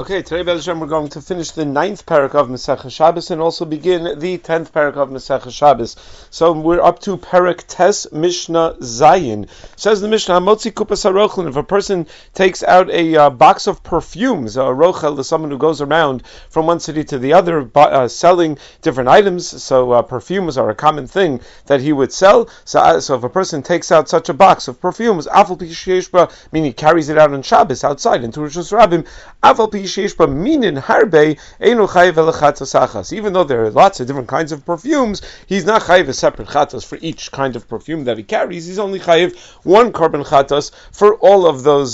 Okay, today, Be'ez Hashem, we're going to finish the 9th parak of Masechah Shabbos and also begin the 10th parak of Masechah Shabbos. So we're up to parak Tes Mishnah Zayin. Says the Mishnah, Motzi Kupas HaRochelin, if a person takes out a box of perfumes, a rochel is someone who goes around from one city to the other selling different items, so perfumes are a common thing that he would sell. So if a person takes out such a box of perfumes, Afal Pi Sheish Ba, meaning he carries it out on Shabbos outside into Rishus Rabbim, Afal Pi even though there are lots of different kinds of perfumes, he's not chayiv a separate chatos for each kind of perfume that he carries. He's only chayiv one korban chatos for all of those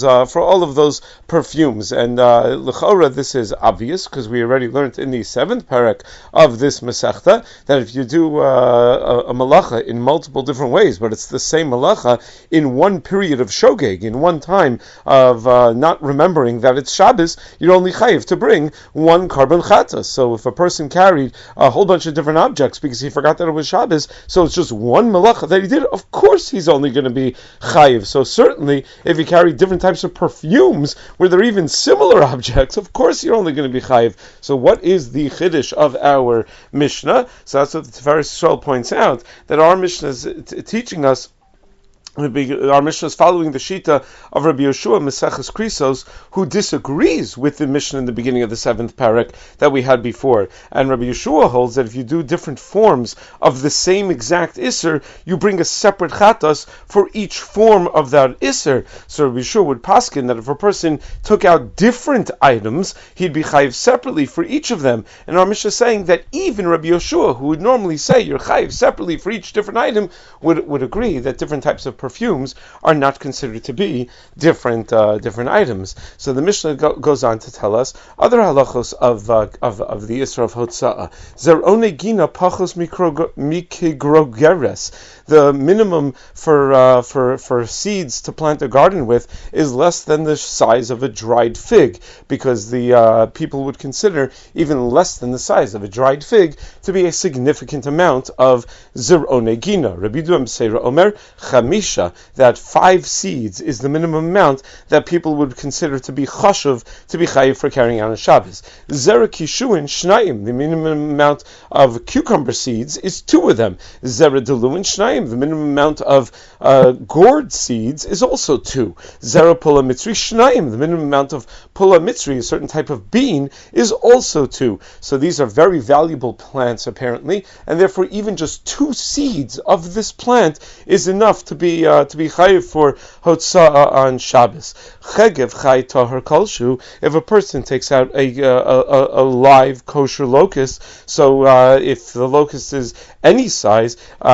perfumes. And l'chora, this is obvious because we already learned in the 7th parak of this Masechta that if you do a malacha in multiple different ways, but it's the same malacha in one period of shogeg, in one time of not remembering that it's Shabbos, you're only chayiv to bring one korban chatas. So if a person carried a whole bunch of different objects because he forgot that it was Shabbos, so it's just one malacha that he did, of course he's only going to be chayiv. So certainly if he carried different types of perfumes where they're even similar objects, of course you're only going to be chayiv. So what is the chiddush of our Mishnah? So that's what the Tiferes Yisrael points out, that our Mishnah is teaching us. Our Mishnah is following the Shita of Rabbi Yeshua Meseches Krisos, who disagrees with the Mishnah in the beginning of the 7th parak that we had before. And Rabbi Yeshua holds that if you do different forms of the same exact Isser, you bring a separate Chatas for each form of that Isser. So Rabbi Yeshua would paskin that if a person took out different items, he'd be chayiv separately for each of them. And our Mishnah is saying that even Rabbi Yeshua, who would normally say you're chayiv separately for each different item, would agree that different types of perfumes are not considered to be different items. So the Mishnah goes on to tell us other halachos of the Isra of Hotza'ah. Zerone gina pachos mikigrogeres. The minimum for seeds to plant a garden with is less than the size of a dried fig, because the people would consider even less than the size of a dried fig to be a significant amount of zerone gina. Rabbi Yehuda Meseira Omer Chamisha, that 5 seeds is the minimum amount that people would consider to be chashuv, to be chayiv for carrying out on Shabbos. Zera kishuin shnayim, the minimum amount of cucumber seeds is 2 of them. Zera deluin shnayim, the minimum amount of gourd seeds is also 2. Zera pula mitzri shnayim, the minimum amount of pula mitzri, a certain type of bean, is also 2. So these are very valuable plants apparently, and therefore even just 2 seeds of this plant is enough to be chayiv for Hotza'ah on Shabbos. Chegev chay tahar kolshu, if a person takes out a live kosher locust, so if the locust is any size,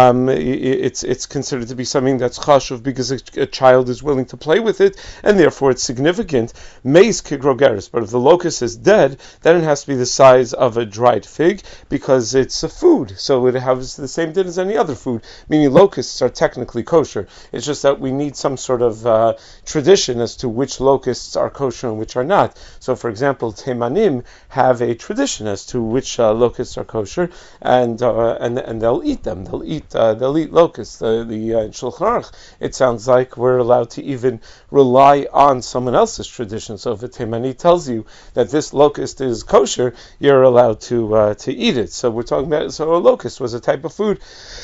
it's considered to be something that's chashuv because a child is willing to play with it, and therefore it's significant. Meis kigrogeres, but if the locust is dead, then it has to be the size of a dried fig because it's a food, so it has the same din as any other food, meaning locusts are technically kosher. It's just that we need some sort of tradition as to which locusts are kosher and which are not. So, for example, Teimanim have a tradition as to which locusts are kosher, and they'll eat them. They'll eat locusts. The Shulchan Aruch, it sounds like we're allowed to even rely on someone else's tradition. So, if a Teimani tells you that this locust is kosher, you're allowed to eat it. So, we're talking about a locust was a type of food.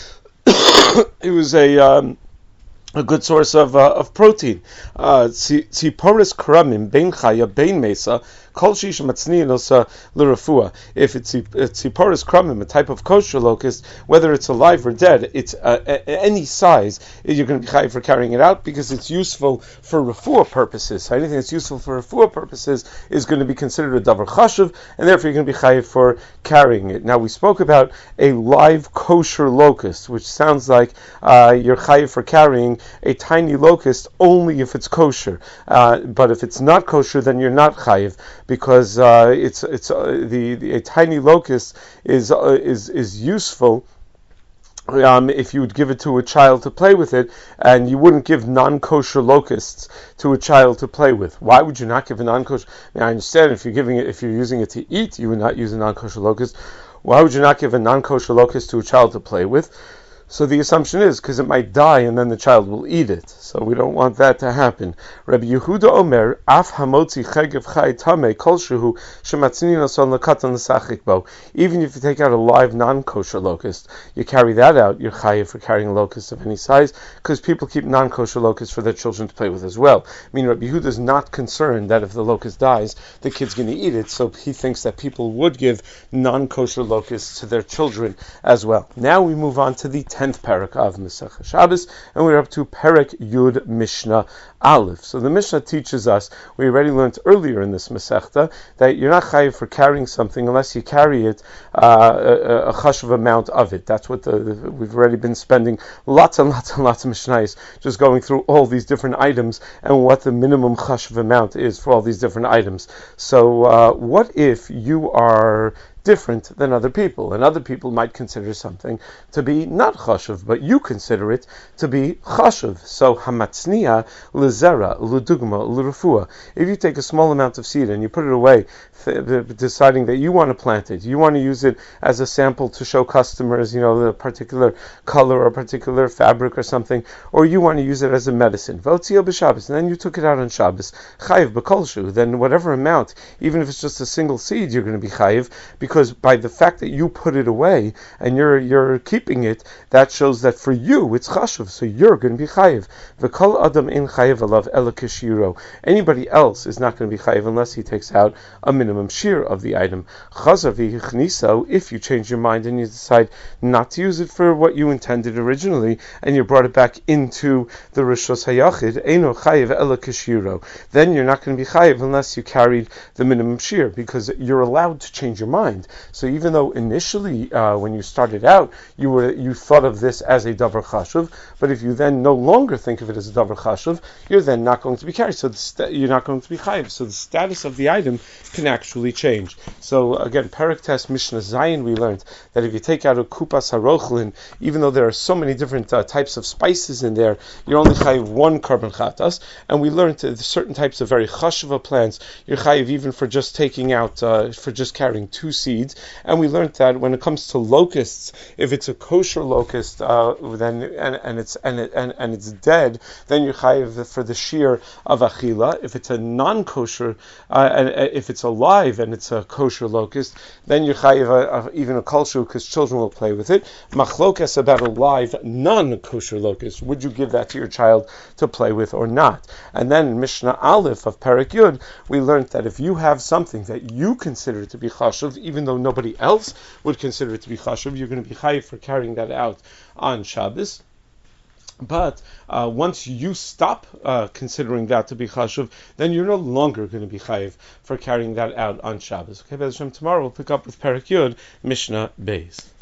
It was a good source of protein. Tziporis kramim bein chaya bein mesa kol shish matzniin osa l'rafua. If it's tziporis kramim, a type of kosher locust, whether it's alive or dead, it's any size, you're going to be chayiv for carrying it out because it's useful for refuah purposes. So anything that's useful for refuah purposes is going to be considered a davar chashuv, and therefore you're going to be chayiv for carrying it. Now we spoke about a live kosher locust, which sounds like you're chayiv for carrying a tiny locust only if it's kosher, but if it's not kosher, then you're not chayiv because a tiny locust is useful. If you would give it to a child to play with it, and you wouldn't give non-kosher locusts to a child to play with. Why would you not give a non-kosher? I understand if you're using it to eat, you would not use a non-kosher locust. Why would you not give a non-kosher locust to a child to play with? So the assumption is because it might die and then the child will eat it. So we don't want that to happen. Rabbi Yehuda Omer, Af hamotzi chegev chai tamei kolshehu shematzinin ason lakatan l'sachik bo. Even if you take out a live non-kosher locust, you carry that out, you're chayiv for carrying a locust of any size, because people keep non-kosher locusts for their children to play with as well. I mean, Rabbi Yehuda is not concerned that if the locust dies, the kid's going to eat it, so he thinks that people would give non-kosher locusts to their children as well. Now we move on to the 10th parak of Masechah Shabbos, and we're up to Parak Yud Mishnah Aleph. So the Mishnah teaches us, we already learned earlier in this Masechta, that you're not chayiv for carrying something unless you carry it a chashuv amount of it. That's what we've already been spending lots and lots and lots of Mishnayos just going through all these different items and what the minimum chashuv amount is for all these different items. So what if you are different than other people, and other people might consider something to be not chashuv, but you consider it to be chashuv. So hamatzniya lezera ludugma l'refua. If you take a small amount of seed and you put it away, deciding that you want to plant it, you want to use it as a sample to show customers, the particular color or particular fabric or something, or you want to use it as a medicine. V'otzio b'Shabbos, and then you took it out on Shabbos. Chayiv b'kolshu. Then whatever amount, even if it's just a single seed, you're going to be chayiv, because by the fact that you put it away and you're keeping it, that shows that for you it's chashuv, so you're going to be chayiv. V'kol adam in chayiv alav ela kishiro. Anybody else is not going to be chayiv unless he takes out a minimum shear of the item. Chazar v'yichniso, if you change your mind and you decide not to use it for what you intended originally, and you brought it back into the rishos hayachid, eino chayiv ela kishiro. Then you're not going to be chayiv unless you carried the minimum shear, because you're allowed to change your mind. So even though initially, when you started out, you thought of this as a davar chashuv, but if you then no longer think of it as a davar chashuv, you're then not going to be carried. So you're not going to be chayiv. So the status of the item can actually change. So again, Parak Tes Mishnah Zayin, we learned that if you take out a kupas harochlin, even though there are so many different types of spices in there, you're only chayiv one karban chatas. And we learned that certain types of very chashuva plants, you're chayiv even for just taking out, for just carrying 2 seeds. And we learned that when it comes to locusts, if it's a kosher locust, then and it's dead, then you're chayiv for the shear of achila. If it's a non-kosher, and if it's alive and it's a kosher locust, then you're chayiv even a kolshu, because children will play with it. Machlokas about a live non-kosher locust, would you give that to your child to play with or not? And then in Mishnah Aleph of Parak Yud, we learned that if you have something that you consider to be chashuv, even though nobody else would consider it to be chashuv, you're going to be chayiv for carrying that out on Shabbos. But once you stop considering that to be chashuv, then you're no longer going to be chayiv for carrying that out on Shabbos. Okay, Be'ez Hashem, tomorrow we'll pick up with Parak Yud, Mishnah Beis.